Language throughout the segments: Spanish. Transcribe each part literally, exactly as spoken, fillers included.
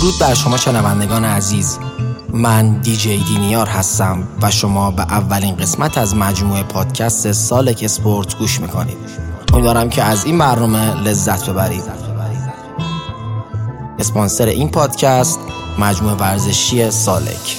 درود بر شما شنوندگان عزیز. من دی جی دینیار هستم و شما به اولین قسمت از مجموعه پادکست سالک اسپورت گوش میکنید. امیدوارم که از این برنامه لذت ببرید. اسپانسر این پادکست مجموعه ورزشی سالک.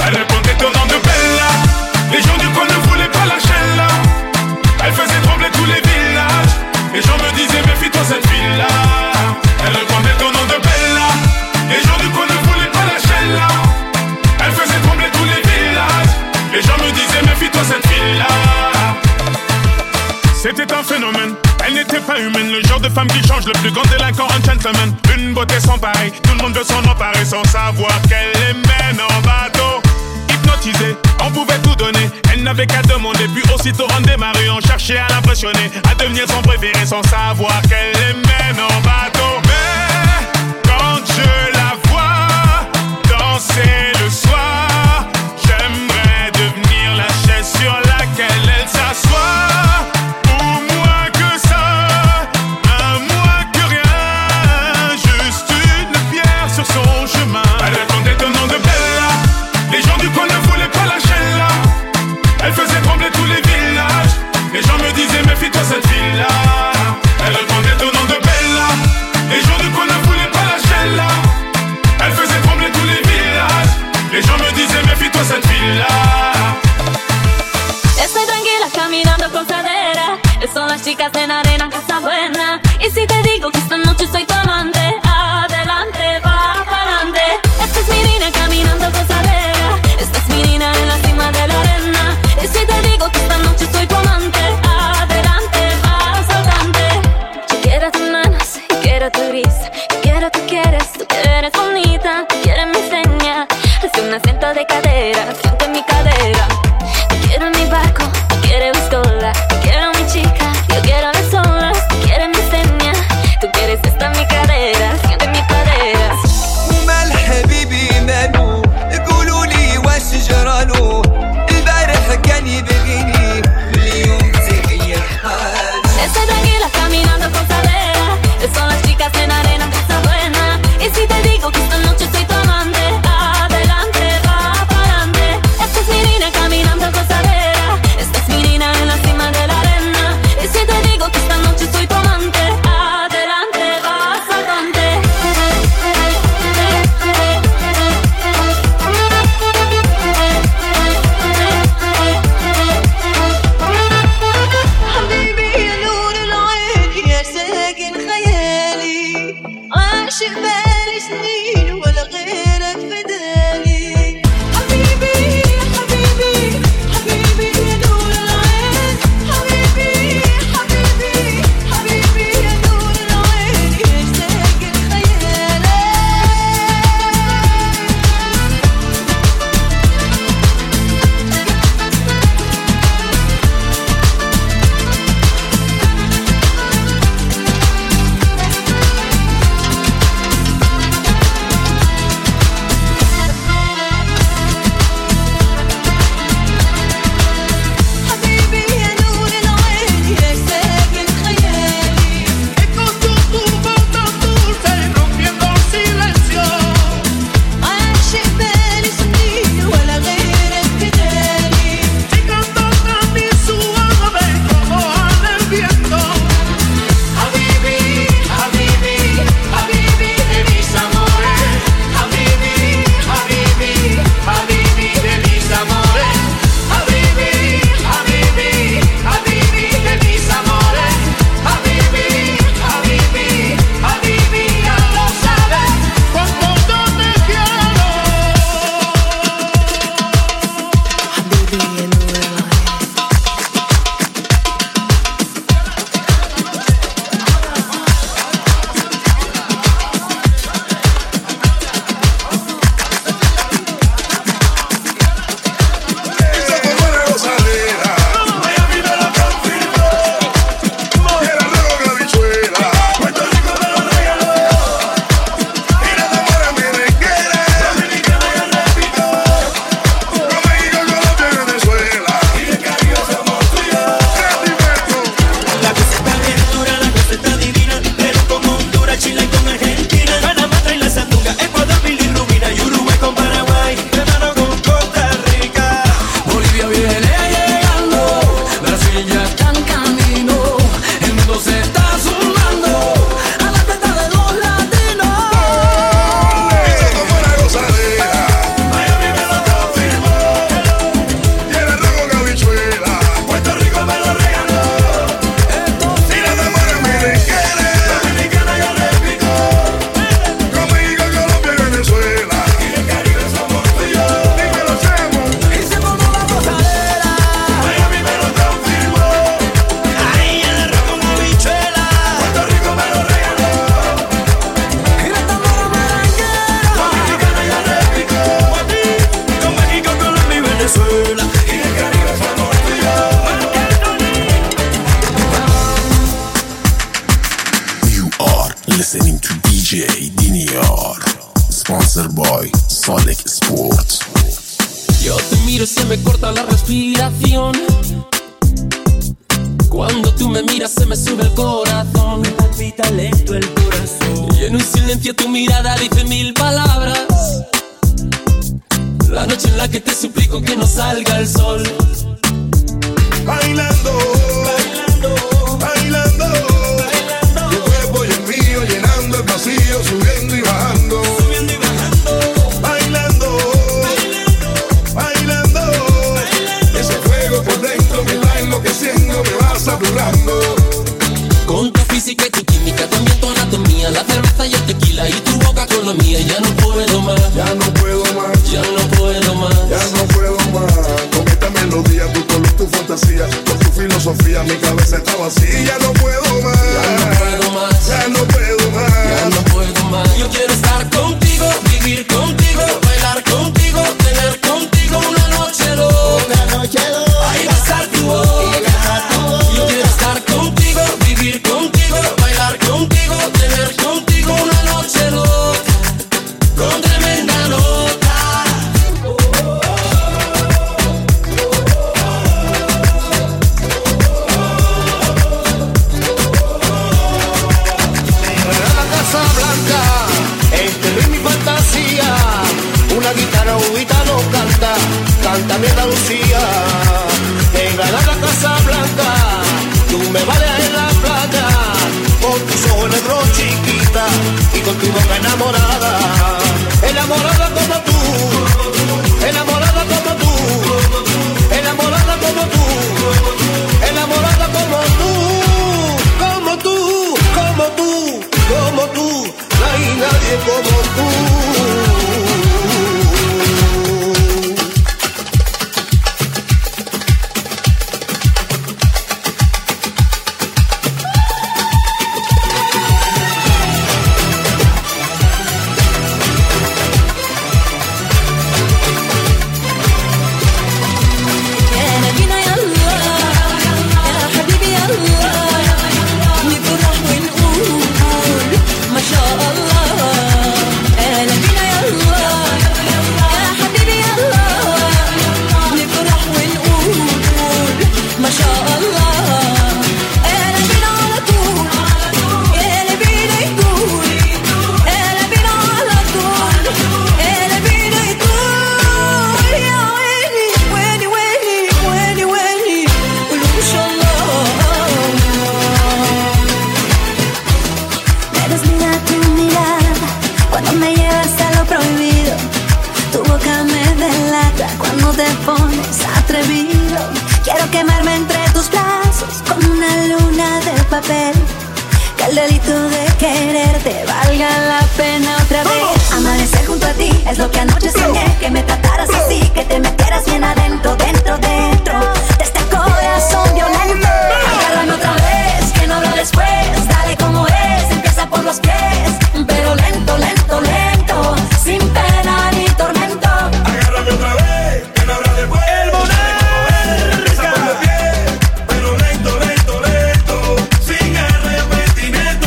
C'était un phénomène, elle n'était pas humaine. Le genre de femme qui change le plus grand délinquant en gentleman. Une beauté sans pareil, tout le monde veut s'en emparer sans savoir qu'elle les mène en bateau. Hypnotisée, on pouvait tout donner. Elle n'avait qu'à demander, puis aussitôt on démarrait. On cherchait à l'impressionner, à devenir son préféré sans savoir qu'elle les mène en bateau. Mais quand je la vois danser le soir, j'aimerais devenir la chaise sur laquelle elle s'assoit. Chicas en arena, casa buena. Y si te digo que esta noche soy tu amante, adelante, va pa'lante. Esta es mi niña caminando gozadera. Esta es mi niña en la cima de la arena. Y si te digo que esta noche soy tu amante, adelante, va saltante. Yo quiero tus manos, yo quiero tu risa. Yo quiero, tú quieres, tú que eres bonita. Tú quieres mi seña, hace un acento de cadera, frente a mi cadera. Yo quiero mi barco, tú quieres buscarla. Quiero mi chica. Yo quiero las olas, tú quieres mi seña. Tú quieres esta mi cadera, siente mi cadera. ومال حبيبي مالو يقولوا لي واش جرالو البارح كان يبغيني اليوم تغير حال. Estoy tranquila caminando con cadera. Son las chicas en arena, casa buena. Y si te digo que esta noche soy tu amante, adelante, va pa'lante. Esta es mi niña caminando con cadera. Esta es mi niña en la cima de la arena. Y si te digo que esta noche soy tu amante, adelante, va saltante. حبيبي يا نور العين يا ساكن خيالي عاشق بالي سنين ولا غيرك فداني. حبيبي حبيبي حبيبي يا نور العين. حبيبي حبيبي حبيبي يا نور العين يا ساكن خيالي. D J Dinior, sponsor by Solek Sport. Yo te miro y se me corta la respiración. Cuando tú me miras se me sube el corazón. Me palpita lento el corazón. Y en un silencio tu mirada dice mil palabras. La noche en la que te suplico que no salga el sol. Bailando, bailando, bailando, bailando. Tu cuerpo y el mío llenando el vacío, subiendo y bajando, subiendo y bajando. Bailando, bailando, bailando, bailando. Ese fuego por dentro me va enloqueciendo, me va saturando. Con tu física y tu química, también tu anatomía, la cerveza y el tequila y tu boca con la mía. Ya no puedo más, ya no puedo más, ya no puedo más, ya no puedo más. Con esta melodía, tu color, tu fantasía, con tu filosofía, mi cabeza está vacía. Ya no puedo más, ya no puedo más, ya no puedo más, ya no puedo más. Yo quiero estar contigo, vivir contigo, bailar contigo, tener contigo una noche loca, una noche loca. Ahí besar tu boca. Yo quiero estar contigo, vivir contigo, bailar contigo, tener contigo una noche loca, con tremenda nota. Una guitarra ubita no canta, canta mi Andalucía. En Granada, Casa Blanca, tú me vales en la playa, con tus ojos negros chiquita y con tu boca enamorada. Enamorada como tú, enamorada como tú, enamorada como tú, enamorada como tú, como tú, como tú, como tú, no hay nadie como tú. Que el delito de quererte valga la pena otra vez. Amanecer junto a ti es lo que anoche soñé. Que me trataras así, que te metieras bien adentro, dentro, dentro de este corazón violento. Agárrame otra vez, que no hablo después. Dale como es, empieza por los pies, pero lento, lento, lento, sin pena ni tormento. Agárrame otra vez, que no hablo después. El monarca, empieza por los pies, pero lento, lento, lento, sin arrepentimiento.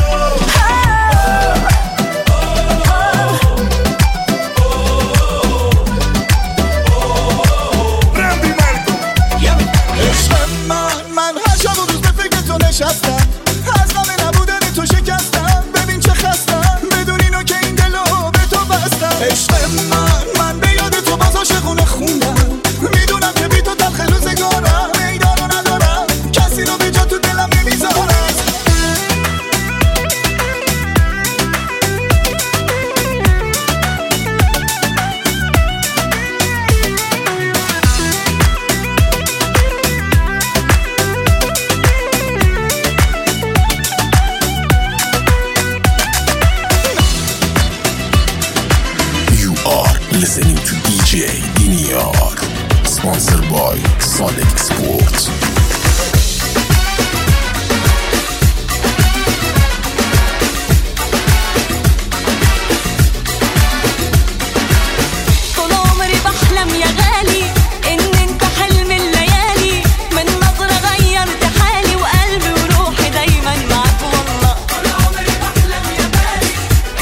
Randy Marco. عشقم من من هر شب و روز به فکر تو نشستم، از غم نبودن تو شکستم. ببین چه خستم بدون اینو که این دلو به تو بستم. عشقم من من به یاد تو باز عاشقونه خوندم، میدونم که بی تو تلخ روزگارم، میدانو ندارم کسی رو به جا تو دلم نمیذارم. You are listening to D J Dinior, sponsored by Solek Sport. طول عمري بحلم يا غالي ان انت حلم الليالي، من نظرة غيرت حالي وقلبي وروحي دايما معاك والله. طول عمري بحلم يا غالي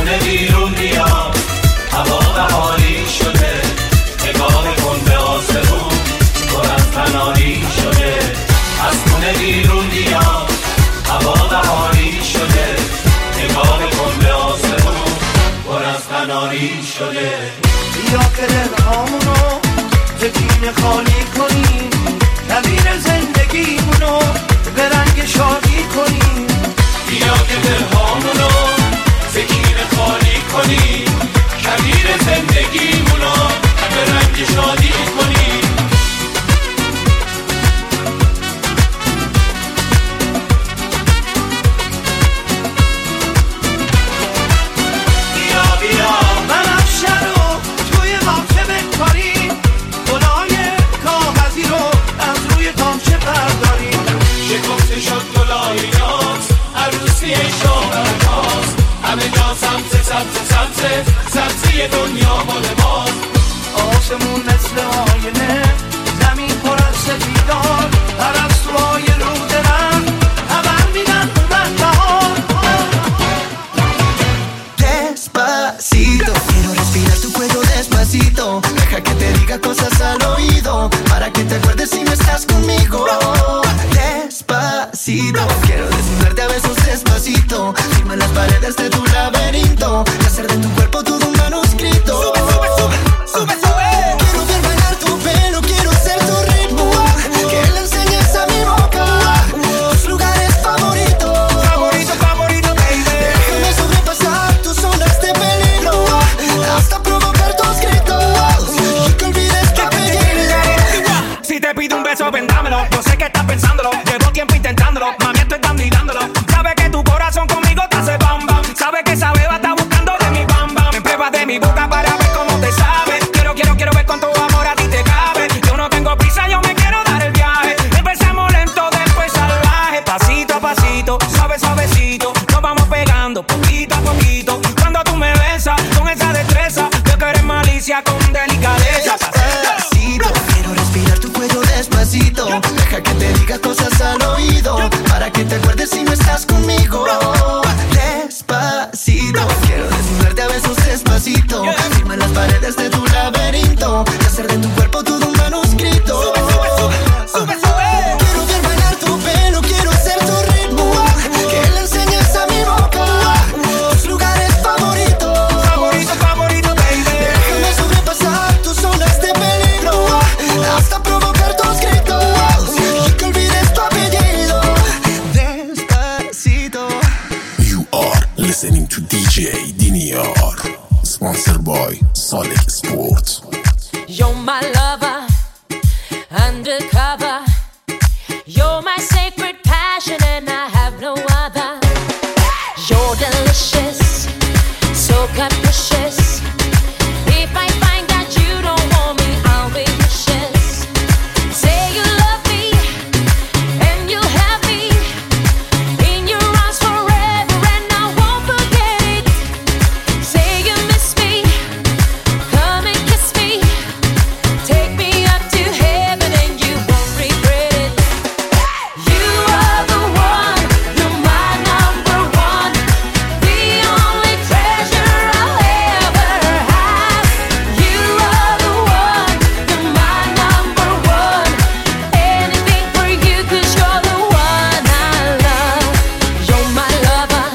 خونه بیرون بیا هوا بهاری شده نگاه کن به آسمون پر از تنهایی شده از خونه بیرون بیا هوا بهاری شده نگاه کن به آسمون پر از تنهایی شده بیا که دلهامونو زکین خالی کنیم نبیر زندگیمونو به رنگ شادی کنیم بیا که دلهامونو زکین خالی کنیم کبیر زندگیمونو به رنگ شادی کنیم بیا بیا بنفشه رو توی ماچه بکاریم گلای کاغذی رو از روی تامچه برداریم شکفته شد گلای ناز عروسی شاهرناز همه جا سبزه سبزه سبزه سبزی دنیا مال ماست آسمون مثل آینه زمین پر از سفیدان پرستوهای رو درم خبر میدن من بهار Despacito, quiero respirar tu cuello despacito. Deja que te diga cosas al oído para que te acuerdes si no estás conmigo. Despacito, quiero desnudarte a besos despacito. Firma las paredes de tu laberinto y hacer de tu cuerpo todo un manuscrito. Sube, sube, sube, sube, sube. Quiero ver bailar tu pelo, quiero ser tu ritmo. Que le enseñes a mi boca tus lugares favoritos. Favorito, favorito, baby. Déjame sobrepasar tus zonas de peligro hasta provocar tus gritos y que olvides tu apellido. Si te pido un beso, vendámelo. Yo sé que estás pensándolo. Llevo tiempo intentándolo. Mami, estoy tan mirándolo. Sabe que tu corazón conmigo te hace bam bam. Sabe que esa beba está buscando de mi bam bam. Me pruebas de mi boca para ver cómo te sabe. Quiero, quiero, quiero ver cuánto amor a ti te cabe. Yo no tengo prisa, yo me quiero dar el viaje. Empezamos lento, después salvaje. Pasito a pasito, suave, suavecito. Nos vamos pegando poquito a poquito. Cuando tú me besas con esa destreza, yo que eres malicia con delicadeza. Despacito, quiero respirar tu cuello despacito. Deja que te diga cosas al oído para que te acuerdes si no estás conmigo. Despacito, quiero desnudarte a besos despacito. Firma las paredes de tu laberinto y hacer de tu cuerpo todo un manuscrito. Sube, sube, sube, sube, sube. Quiero ver bailar tu pelo, quiero ser tu ritmo. Que le enseñes a mi boca tus lugares favoritos. Favorito, favorito, baby. Déjame sobrepasar tus zonas de peligro hasta provocar tus gritos y que olvides tu apellido. Despacito. You are listening to D J Dinior, sponsored by Solid Sport. You're my lover, undercover. You're my sacred passion and I have no other. You're delicious, so capricious. If I find that you don't want me, I'll be vicious. Say you love me and you'll have me in your arms forever and I won't forget it. Say you miss me, come and kiss me. Take me up to heaven and you won't regret it. You are the one, you're my number one. The only treasure I'll ever have. You are the one, you're my number one. Anything for you 'cause you're the one I love. You're my lover,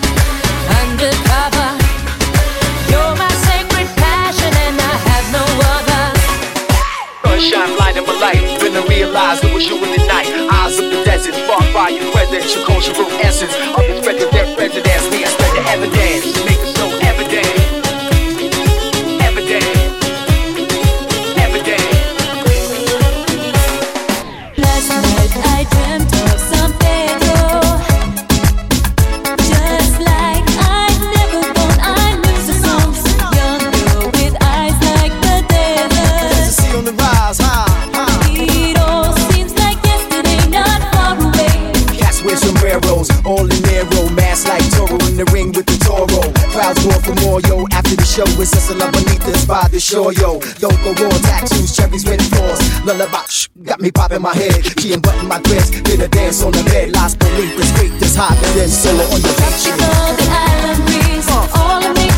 undercover. You're my sacred passion and I have no other. Sunshine, light in my life. Then I realized it was you in the night. Eyes of the desert, sparked by your presence, your cultural essence. Unexpected death presidents, me, I spread the evidence. Make it so evident. Evident. Evident. Last night I dreamt of something more. Just like I'd never known. I knew the songs. Young girl with eyes like the desert. See on the rise, high, high. It all seems like yesterday, not far away. Cats wear sombreros, all in narrow, mask like Toro in the ring with the Toro. Crowds going for more, yo. After the show, it's just a la bonita by the shore, yo. Don't go raw, tattoos, cherries, red floors. Lullaby, shh, got me popping my head. Key and button my dress, did a dance on the bed. Las Bonitas, straight this hot, and then solo on the beach. Tropical, the island breeze. All of me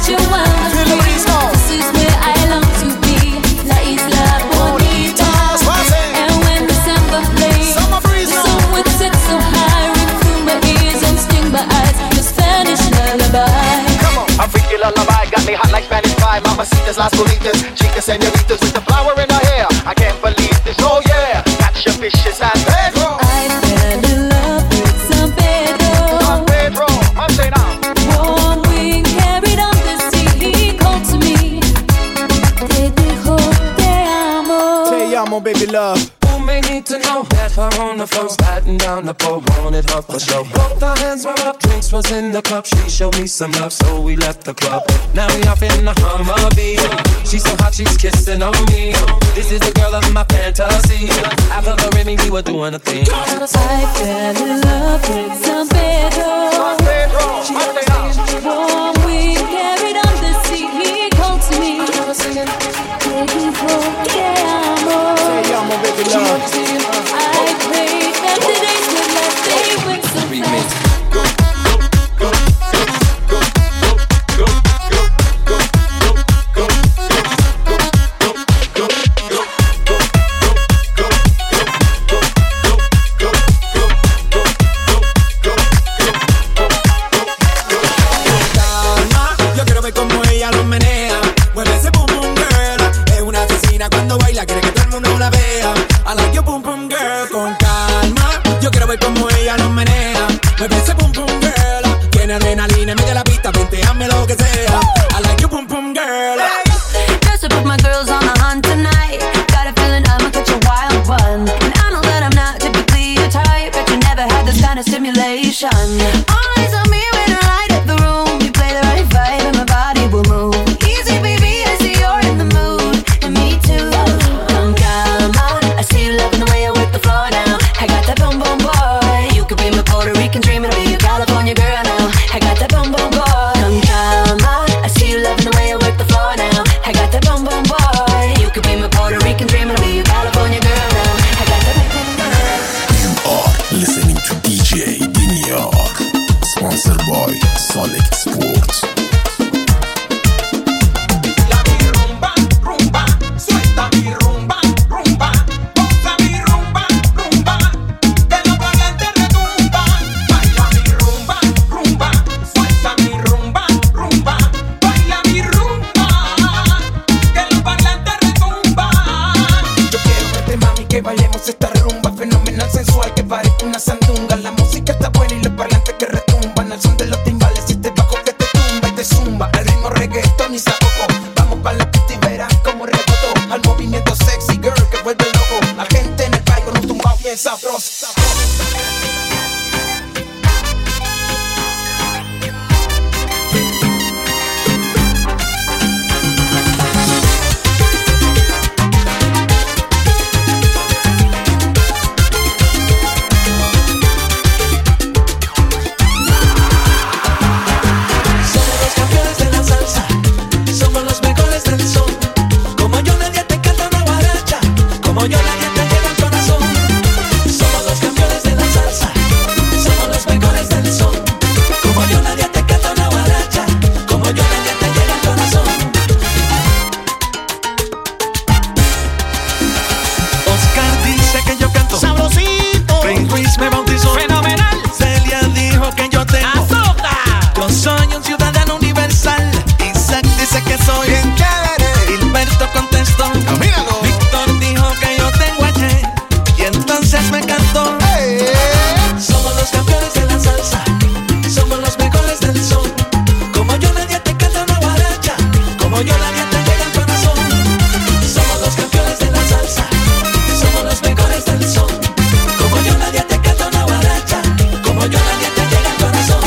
Ay, mamacitas, las bonitas, chicas, señoritas with the flower in her hair. I can't believe this, oh yeah. Got your vicious San Pedro. I fell in love with San Pedro. San Pedro, I'm saying now. One wing carried on the sea, he called to me. Te dijo, te amo. Te amo, baby love. May need to know that her on the floor, batting down the pole, wanted her for show. Both our hands were up, drinks was in the cup. She showed me some love, so we left the club. Now we off in the Humvee. She's so hot, she's kissing on me. This is the girl of my fantasy. After the Remy, we were doing a thing. I fell in love with San Pedro. San Pedro, I'm saying now. One wing carried on the sea, he called to me. Te dijo, te amo. Te amo, baby love. I prayed that the days would last, they went so fast. Yo quiero ver cómo ella lo menea. Mueve ese boom boom girl. Es una asesina cuando baila, quiere que todo el mundo la vea. I like your boom boom girl. Con calma, yo quiero ver cómo ella lo menea. Mueve ese boom boom girl. Tiene adrenalina en medio de la pista, venteame lo que sea. I like your boom boom girl. Just to put my girls on the hunt tonight. Got a feeling I'ma catch a wild one. And I know that I'm not typically your type, but you never had this kind of stimulation. Eyes on me when I light up the room. You play the right vibe and my body will move. Easy baby, I see you're in the mood. And me too. Con calma, I see you loving the way I work the floor now. I got that boom boom boy. You could be my Puerto Rican dream and I'll be your California girl now. I got that boom boom boy. Con calma, I see you loving the way I work the floor now. I got that boom boom boy. You could be my Puerto Rican dream and I'll be your California girl now. I got that boom boom boy. You are listening to D J Dinior, sponsored by Solid Sports. La mi rumba, rumba, suelta mi rumba, rumba, goza mi rumba, rumba, que los parlantes retumban. Baila mi rumba, rumba, suelta mi rumba, rumba, baila mi rumba, que los parlantes retumban. Yo quiero verte mami que bailemos esta rumba fenomenal sensual que parece una sandunga. La música está buena y los parlantes que retumban al son de los timbales y este bajo que te tumba y te zumba al ritmo reggaetón y sacoco. Vamos pa' la pista y verás como rebotó al movimiento sexy girl que vuelve loco. La gente en el baile con un tumbao bien sabroso. Somos los campeones de la salsa, somos los mejores del son. Como yo nadie te canta una guaracha, como yo nadie te llega al corazón. Somos los campeones de la salsa, somos los mejores del son. Como yo nadie te canta una guaracha, como yo nadie te llega al corazón. Oscar dice que yo canto sabrosito. Rey Ruiz me bautizó fenomenal. Celia dijo que yo tengo yo soy un ciudadano universal. Isaac dice que soy bien chévere. Gilberto contestó, míralo. Víctor dijo que yo tengo H y entonces me cantó. Hey. Somos los campeones de la salsa, somos los mejores del son. Como yo nadie te canta una guaracha, como yo nadie te llega al corazón. Somos los campeones de la salsa, somos los mejores del son. Como yo nadie te canta una guaracha, como yo nadie te llega al corazón.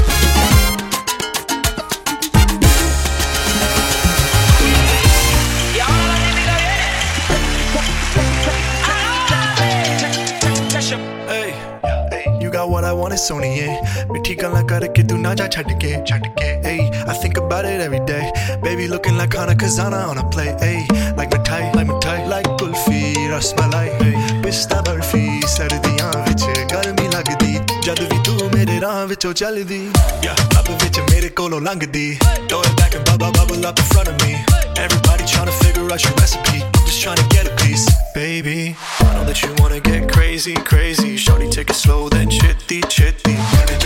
Hey, you got what I want, it's Sony, yeah. मिठी गल्ला करके तू ना जा छड़ के, छड़ के. Hey, I think about it every day. Baby looking like Hana Kazana on a plate. Hey, like mithai, like mithai, like kulfi, rasmalai. Hey, pista barfi, sardiyan vich garmi lagdi. Jad vi tu mere raah vichon chaldi. Yeah, lab vich mere kolo langdi. Throw it back and bubble bubble up in front of me. Everybody trying to figure out your recipe. I'm just trying to get a piece, baby. I know that you wanna get crazy, crazy. Shorty, take it slow, then chitty, chitty.